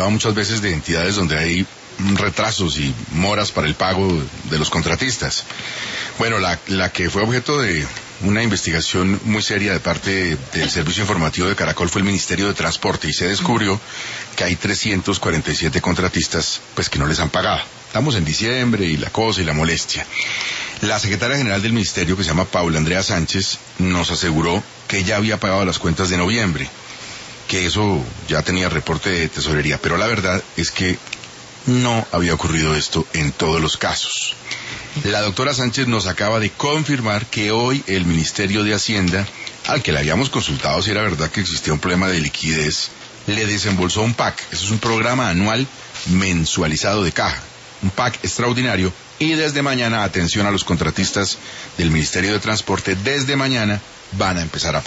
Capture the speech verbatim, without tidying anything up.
hablado muchas veces de entidades donde hay retrasos y moras para el pago de los contratistas. Bueno, la, la que fue objeto de una investigación muy seria de parte del Servicio Informativo de Caracol fue el Ministerio de Transporte, y se descubrió que hay trescientos cuarenta y siete contratistas pues que no les han pagado. Estamos en diciembre y la cosa y la molestia. La secretaria general del ministerio, que se llama Paula Andrea Sánchez, nos aseguró que ya había pagado las cuentas de noviembre, que eso ya tenía reporte de tesorería, pero la verdad es que no había ocurrido esto en todos los casos. La doctora Sánchez nos acaba de confirmar que hoy el Ministerio de Hacienda, al que le habíamos consultado si era verdad que existía un problema de liquidez, le desembolsó un P A C. Eso es un programa anual mensualizado de caja, un P A C extraordinario, y desde mañana, atención a los contratistas del Ministerio de Transporte, desde mañana van a empezar a pagar.